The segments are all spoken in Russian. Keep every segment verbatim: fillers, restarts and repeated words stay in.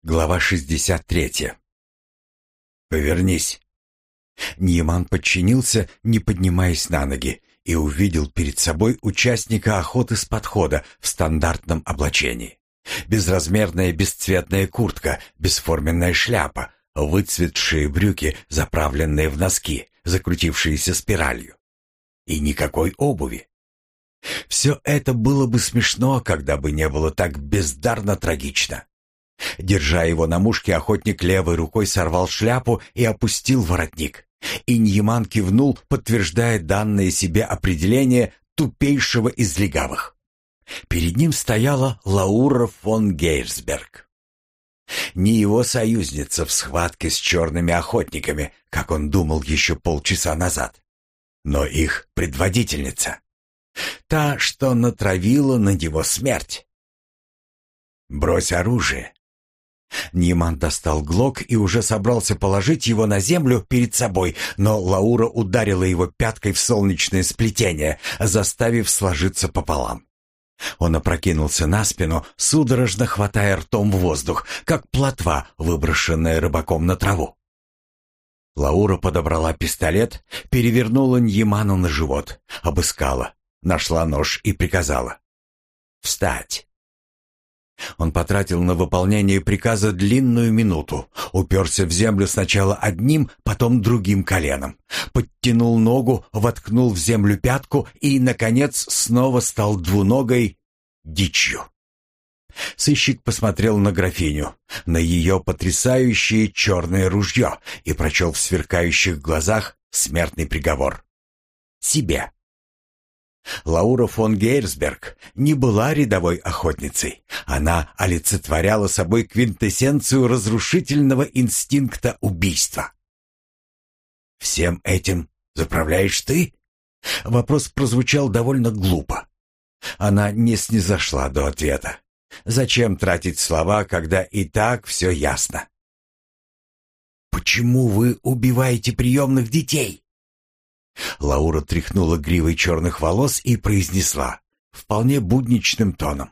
Глава шестьдесят третья. «Повернись». Ньяман подчинился, не поднимаясь на ноги, и увидел перед собой участника охоты с подхода в стандартном облачении. Безразмерная бесцветная куртка, бесформенная шляпа, выцветшие брюки, заправленные в носки, закрутившиеся спиралью. И никакой обуви. Все это было бы смешно, когда бы не было так бездарно трагично. Держа его на мушке, охотник левой рукой сорвал шляпу и опустил воротник. И Ньяман кивнул, подтверждая данное себе определение тупейшего из легавых. Перед ним стояла Лаура фон Гейрсберг. Не его союзница в схватке с черными охотниками, как он думал еще полчаса назад, но их предводительница. Та, что натравила на него смерть. «Брось оружие». Ньяман достал глок и уже собрался положить его на землю перед собой, но Лаура ударила его пяткой в солнечное сплетение, заставив сложиться пополам. Он опрокинулся на спину, судорожно хватая ртом воздух, как плотва, выброшенная рыбаком на траву. Лаура подобрала пистолет, перевернула Ньяману на живот, обыскала, нашла нож и приказала: «Встать!» Он потратил на выполнение приказа длинную минуту, уперся в землю сначала одним, потом другим коленом, подтянул ногу, воткнул в землю пятку и, наконец, снова стал двуногой дичью. Сыщик посмотрел на графиню, на ее потрясающее черное ружье и прочел в сверкающих глазах смертный приговор. Себе. Лаура фон Гейрсберг не была рядовой охотницей. Она олицетворяла собой квинтэссенцию разрушительного инстинкта убийства. «Всем этим заправляешь ты?» Вопрос прозвучал довольно глупо. Она не снизошла до ответа. Зачем тратить слова, когда и так все ясно? «Почему вы убиваете приемных детей?» Лаура тряхнула гривой черных волос и произнесла вполне будничным тоном: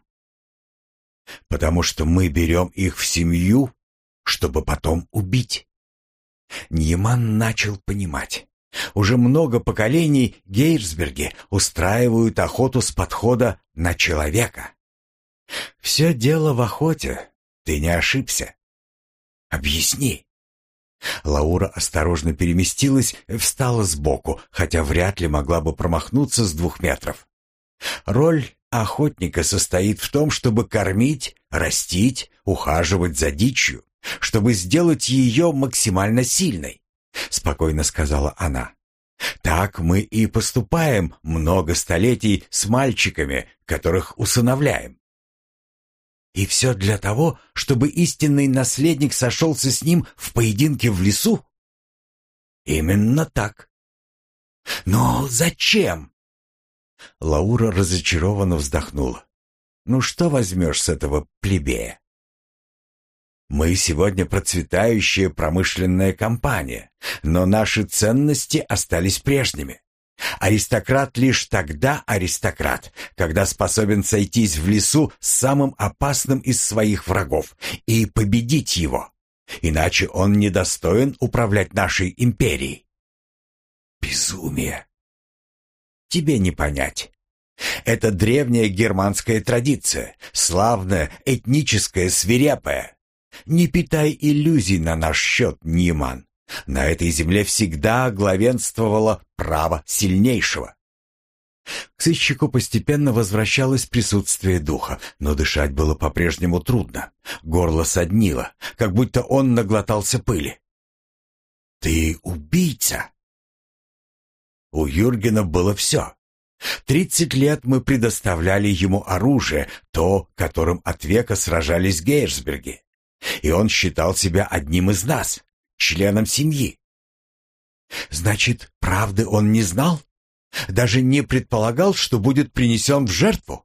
«Потому что мы берем их в семью, чтобы потом убить». Ньяман начал понимать. Уже много поколений Гейрсберги устраивают охоту с подхода на человека. Все дело в охоте. Ты не ошибся. Объясни. Лаура осторожно переместилась, встала сбоку, хотя вряд ли могла бы промахнуться с двух метров. Роль охотника состоит в том, чтобы кормить, растить, ухаживать за дичью, чтобы сделать ее максимально сильной, — спокойно сказала она. Так мы и поступаем много столетий с мальчиками, которых усыновляем. И все для того, чтобы истинный наследник сошелся с ним в поединке в лесу? Именно так. Но зачем? Лаура разочарованно вздохнула. Ну что возьмешь с этого плебея? Мы сегодня процветающая промышленная компания, но наши ценности остались прежними. Аристократ лишь тогда аристократ, когда способен сойтись в лесу с самым опасным из своих врагов и победить его. Иначе он недостоин управлять нашей империей. Безумие. Тебе не понять. Это древняя германская традиция, славная, этническая, свирепая. Не питай иллюзий на наш счет, Ньяман. На этой земле всегда главенствовало право сильнейшего. К сыщику постепенно возвращалось присутствие духа, но дышать было по-прежнему трудно. Горло соднило, как будто он наглотался пыли. «Ты убийца!» У Юргена было все. Тридцать лет мы предоставляли ему оружие, то, которым от века сражались Гейрсберги. И он считал себя одним из нас, членом семьи. Значит, правды он не знал? Даже не предполагал, что будет принесен в жертву?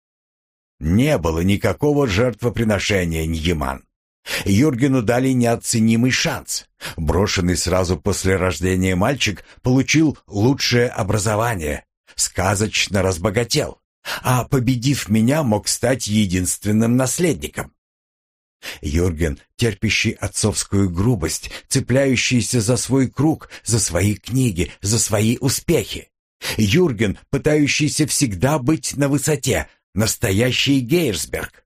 Не было никакого жертвоприношения, Ньяман. Юргену дали неоценимый шанс. Брошенный сразу после рождения мальчик получил лучшее образование, сказочно разбогател, а победив меня, мог стать единственным наследником. Юрген, терпящий отцовскую грубость, цепляющийся за свой круг, за свои книги, за свои успехи. Юрген, пытающийся всегда быть на высоте, настоящий Гейрсберг.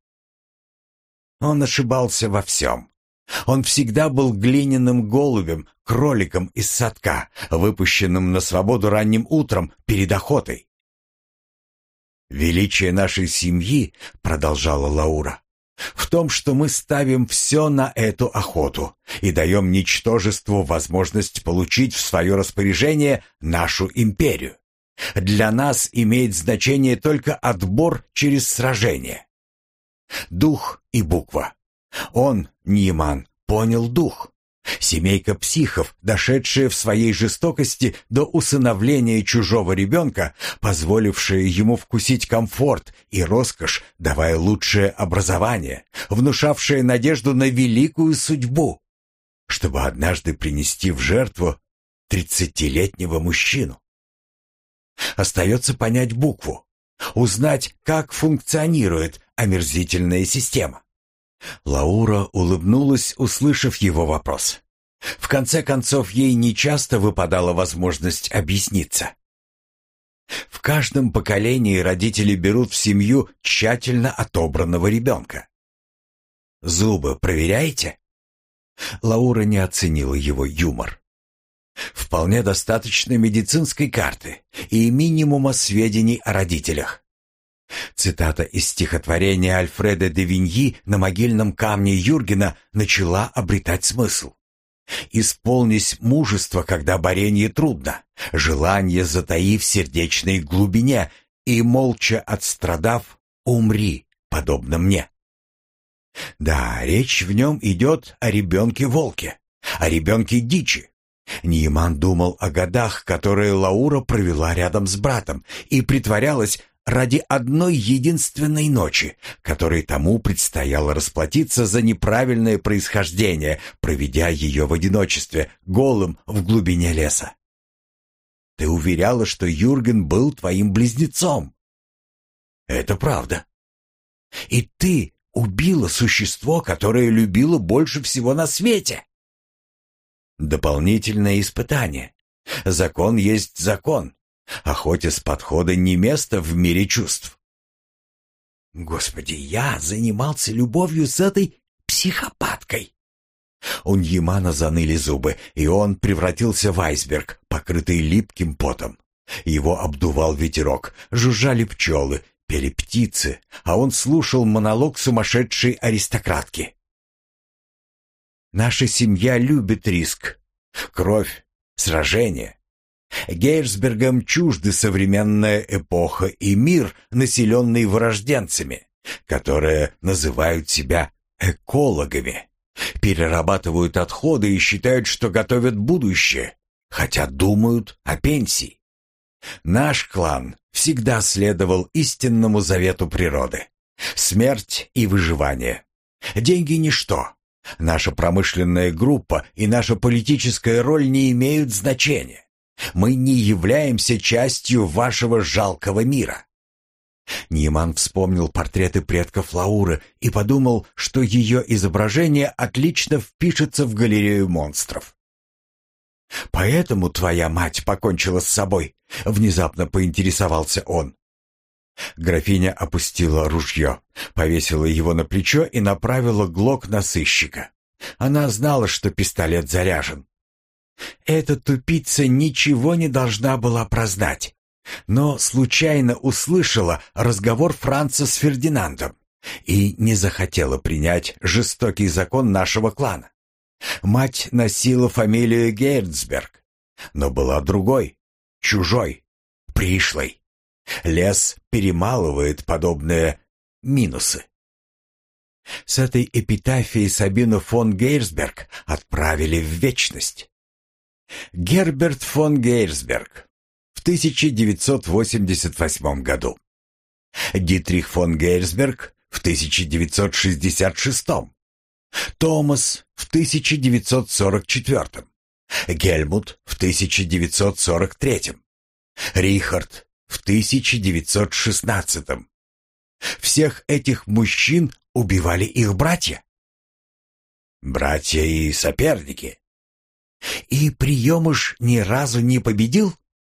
Он ошибался во всем. Он всегда был глиняным голубем, кроликом из садка, выпущенным на свободу ранним утром перед охотой. «Величие нашей семьи, — продолжала Лаура, — в том, что мы ставим все на эту охоту и даем ничтожеству возможность получить в свое распоряжение нашу империю. Для нас имеет значение только отбор через сражение. Дух и буква. Он, Ниеман, понял дух. Семейка психов, дошедшая в своей жестокости до усыновления чужого ребенка, позволившая ему вкусить комфорт и роскошь, давая лучшее образование, внушавшая надежду на великую судьбу, чтобы однажды принести в жертву тридцатилетнего мужчину. Остается понять букву, узнать, как функционирует омерзительная система. Лаура улыбнулась, услышав его вопрос. В конце концов, ей нечасто выпадала возможность объясниться. В каждом поколении родители берут в семью тщательно отобранного ребенка. «Зубы проверяете?» Лаура не оценила его юмор. «Вполне достаточно медицинской карты и минимума сведений о родителях». Цитата из стихотворения Альфреда де Виньи «На могильном камне Юргена» начала обретать смысл. «Исполнись мужество, когда боренье трудно, желание затаив в сердечной глубине, и, молча отстрадав, умри, подобно мне». Да, речь в нем идет о ребенке-волке, о ребенке-дичи. Ниеман думал о годах, которые Лаура провела рядом с братом, и притворялась ради одной единственной ночи, которой тому предстояло расплатиться за неправильное происхождение, проведя ее в одиночестве, голым в глубине леса. Ты уверяла, что Юрген был твоим близнецом. Это правда. И ты убила существо, которое любила больше всего на свете. Дополнительное испытание. Закон есть закон. Охоте с подхода не место в мире чувств. Господи, я занимался любовью с этой психопаткой. У Ниемана заныли зубы, и он превратился в айсберг, покрытый липким потом. Его обдувал ветерок, жужжали пчелы, пели птицы, а он слушал монолог сумасшедшей аристократки. Наша семья любит риск, кровь, сражение. Гейрсбергам чужды современная эпоха и мир, населенный вырожденцами, которые называют себя экологами, перерабатывают отходы и считают, что готовят будущее, хотя думают о пенсии. Наш клан всегда следовал истинному завету природы: смерть и выживание. Деньги — ничто. Наша промышленная группа и наша политическая роль не имеют значения. Мы не являемся частью вашего жалкого мира». Ниеман вспомнил портреты предков Лауры и подумал, что ее изображение отлично впишется в галерею монстров. «Поэтому твоя мать покончила с собой?» — внезапно поинтересовался он. Графиня опустила ружье, повесила его на плечо и направила глок на сыщика. Она знала, что пистолет заряжен. Эта тупица ничего не должна была прознать, но случайно услышала разговор Франца с Фердинандом и не захотела принять жестокий закон нашего клана. Мать носила фамилию Гейрсберг, но была другой, чужой, пришлой. Лес перемалывает подобные минусы. С этой эпитафией Сабину фон Гейрсберг отправили в вечность. Герберт фон Гейрсберг в тысяча девятьсот восемьдесят восьмом году. Дитрих фон Гейрсберг в тысяча девятьсот шестьдесят шестом. Томас в тысяча девятьсот сорок четвёртом. Гельмут в тысяча девятьсот сорок третьем. Рихард в тысяча девятьсот шестнадцатом. Всех этих мужчин убивали их братья. Братья и соперники. И приемыш ни разу не победил?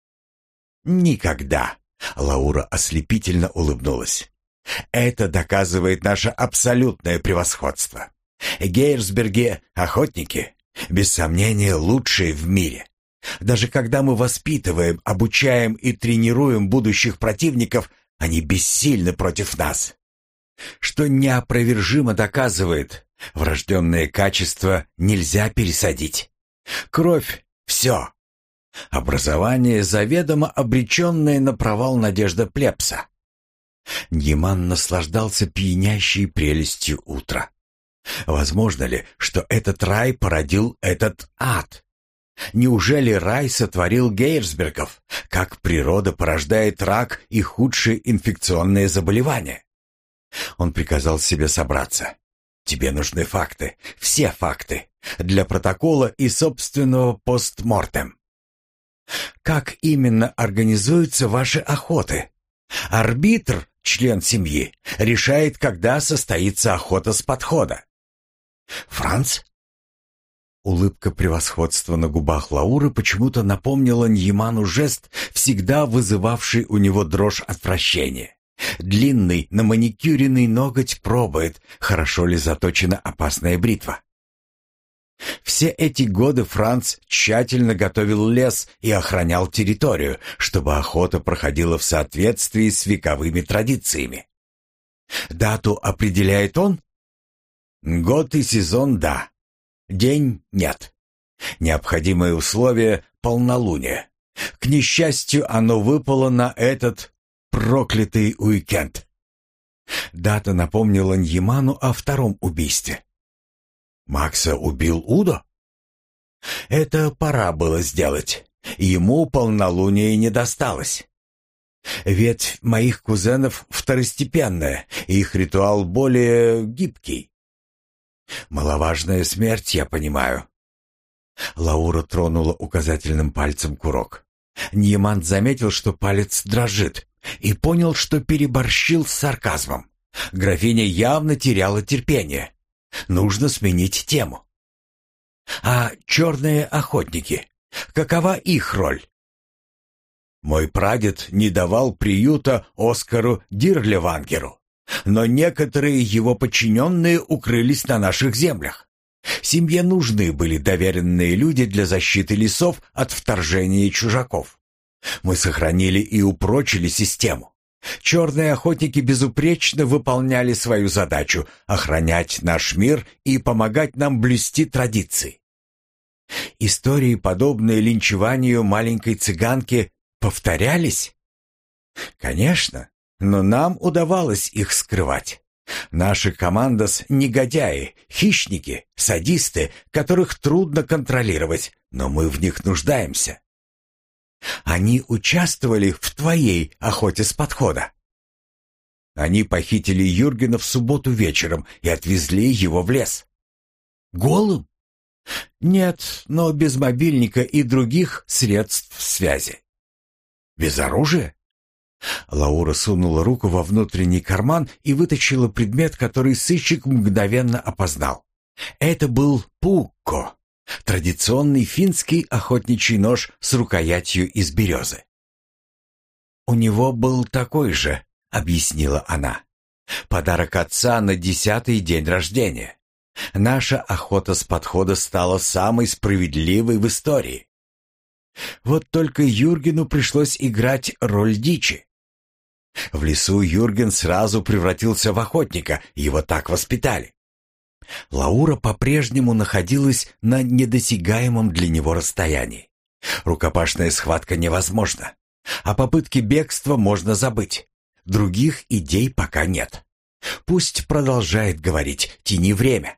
Никогда. Лаура ослепительно улыбнулась. Это доказывает наше абсолютное превосходство. Гейрсберги — охотники, без сомнения, лучшие в мире. Даже когда мы воспитываем, обучаем и тренируем будущих противников, они бессильны против нас. Что неопровержимо доказывает, врожденное качество нельзя пересадить. Кровь — все. Образование — заведомо обреченное на провал надежда плебса. Ньяман наслаждался пьянящей прелестью утра. Возможно ли, что этот рай породил этот ад? Неужели рай сотворил Гейрсбергов, как природа порождает рак и худшие инфекционные заболевания? Он приказал себе собраться. Тебе нужны факты, все факты, для протокола и собственного постмортем. Как именно организуются ваши охоты? Арбитр, член семьи, решает, когда состоится охота с подхода. Франц? Улыбка превосходства на губах Лауры почему-то напомнила Ньяману жест, всегда вызывавший у него дрожь отвращения. Длинный, наманикюренный ноготь пробует, хорошо ли заточена опасная бритва. Все эти годы Франц тщательно готовил лес и охранял территорию, чтобы охота проходила в соответствии с вековыми традициями. Дату определяет он? Год и сезон — да. День — нет. Необходимое условие — полнолуние. К несчастью, оно выпало на этот проклятый уикенд. Дата напомнила Ньяману о втором убийстве. Макса убил Удо? Это пора было сделать. Ему полнолуние не досталось. Ветвь моих кузенов второстепенная, их ритуал более гибкий. Маловажная смерть, я понимаю. Лаура тронула указательным пальцем курок. Ньяман заметил, что палец дрожит, и понял, что переборщил с сарказмом. Графиня явно теряла терпение. Нужно сменить тему. А черные охотники, какова их роль? Мой прадед не давал приюта Оскару Дирлевангеру, но некоторые его подчиненные укрылись на наших землях. Семье нужны были доверенные люди для защиты лесов от вторжения чужаков. Мы сохранили и упрочили систему. Черные охотники безупречно выполняли свою задачу — охранять наш мир и помогать нам блюсти традиции. Истории, подобные линчеванию маленькой цыганки, повторялись? Конечно, но нам удавалось их скрывать. Наша командос — негодяи, хищники, садисты, которых трудно контролировать, но мы в них нуждаемся. Они участвовали в твоей охоте с подхода. Они похитили Юргена в субботу вечером и отвезли его в лес. Голым? Нет, но без мобильника и других средств связи. Без оружия? Лаура сунула руку во внутренний карман и вытащила предмет, который сыщик мгновенно опознал. Это был пукко. Традиционный финский охотничий нож с рукоятью из березы. «У него был такой же», — объяснила она. «Подарок отца на десятый день рождения. Наша охота с подхода стала самой справедливой в истории. Вот только Юргену пришлось играть роль дичи. В лесу Юрген сразу превратился в охотника, его так воспитали. Лаура по-прежнему находилась на недосягаемом для него расстоянии. Рукопашная схватка невозможна. О попытке бегства можно забыть. Других идей пока нет. Пусть продолжает говорить, тяни время.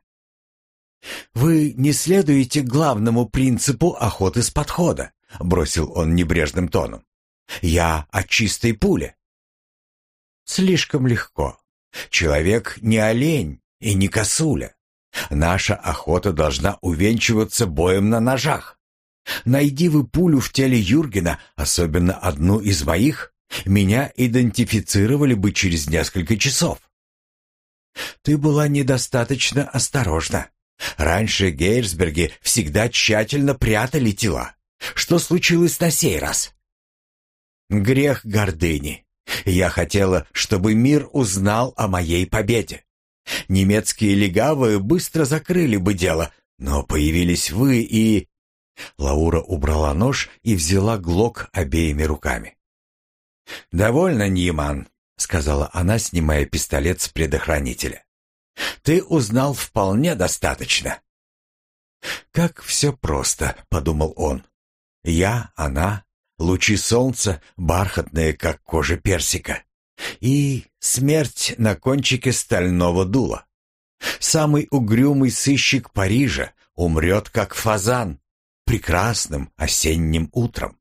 «Вы не следуете главному принципу охоты с подхода», — бросил он небрежным тоном. «Я о чистой пуле». «Слишком легко. Человек не олень и не косуля. Наша охота должна увенчиваться боем на ножах. Найди вы пулю в теле Юргена, особенно одну из моих, меня идентифицировали бы через несколько часов». «Ты была недостаточно осторожна. Раньше Гейрсберги всегда тщательно прятали тела. Что случилось на сей раз? Грех гордыни. Я хотела, чтобы мир узнал о моей победе. Немецкие легавые быстро закрыли бы дело, но появились вы и...» Лаура убрала нож и взяла глок обеими руками. «Довольно, Ньяман», — сказала она, снимая пистолет с предохранителя. «Ты узнал вполне достаточно». «Как все просто», — подумал он. «Я, она, лучи солнца, бархатные, как кожа персика, и смерть на кончике стального дула. Самый угрюмый сыщик Парижа умрет, как фазан, прекрасным осенним утром».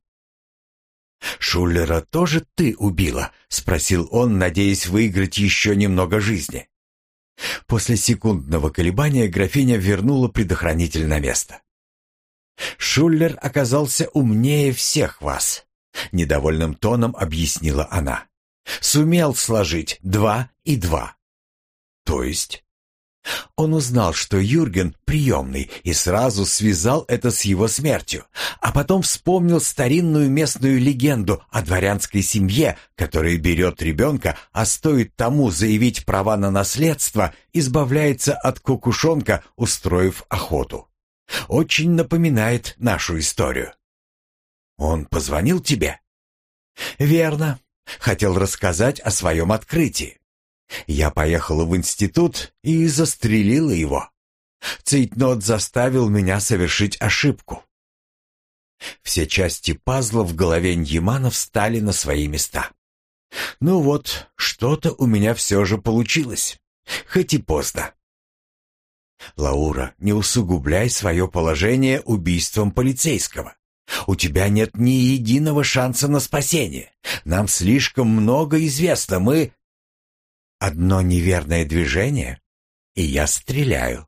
«Шуллера тоже ты убила?» — спросил он, надеясь выиграть еще немного жизни. После секундного колебания графиня вернула предохранитель на место. «Шуллер оказался умнее всех вас», — недовольным тоном объяснила она. «Сумел сложить два и два». «То есть?» Он узнал, что Юрген приемный, и сразу связал это с его смертью, а потом вспомнил старинную местную легенду о дворянской семье, которая берет ребенка, а стоит тому заявить права на наследство, избавляется от кукушонка, устроив охоту. Очень напоминает нашу историю. «Он позвонил тебе?» «Верно. Хотел рассказать о своем открытии. Я поехала в институт и застрелила его. Цейтнот заставил меня совершить ошибку». Все части пазла в голове Ньямана встали на свои места. «Ну вот, что-то у меня все же получилось, хоть и поздно». «Лаура, не усугубляй свое положение убийством полицейского. У тебя нет ни единого шанса на спасение. Нам слишком много известно, мы...» «Одно неверное движение, и я стреляю».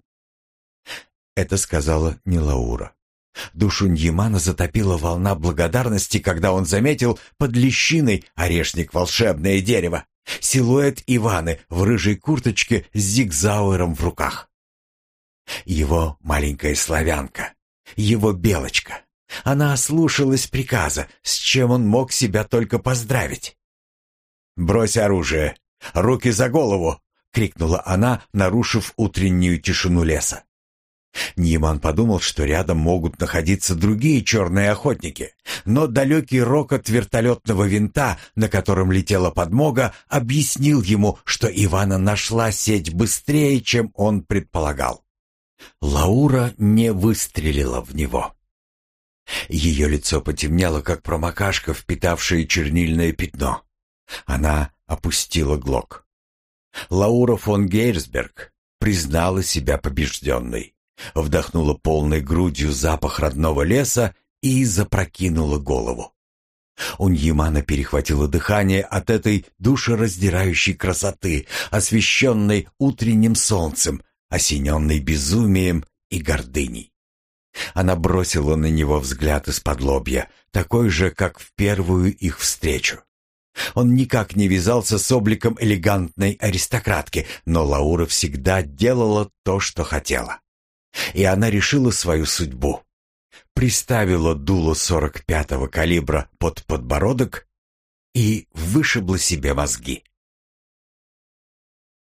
Это сказала не Лаура. Душу Ньямана затопила волна благодарности, когда он заметил под лещиной орешник волшебное дерево, силуэт Иваны в рыжей курточке с зигзауэром в руках. Его маленькая славянка, его белочка. Она ослушалась приказа, с чем он мог себя только поздравить. «Брось оружие! Руки за голову!» — крикнула она, нарушив утреннюю тишину леса. Ньяман подумал, что рядом могут находиться другие черные охотники, но далекий рокот вертолетного винта, на котором летела подмога, объяснил ему, что Ивана нашла сеть быстрее, чем он предполагал. Лаура не выстрелила в него. Ее лицо потемнело, как промокашка, впитавшая чернильное пятно. Она опустила глок. Лаура фон Гейрсберг признала себя побежденной, вдохнула полной грудью запах родного леса и запрокинула голову. У Ньямана перехватило дыхание от этой душераздирающей красоты, освещенной утренним солнцем, осененной безумием и гордыней. Она бросила на него взгляд из-под лобья, такой же, как в первую их встречу. Он никак не вязался с обликом элегантной аристократки, но Лаура всегда делала то, что хотела. И она решила свою судьбу. Приставила дуло сорок пятого калибра под подбородок и вышибла себе мозги.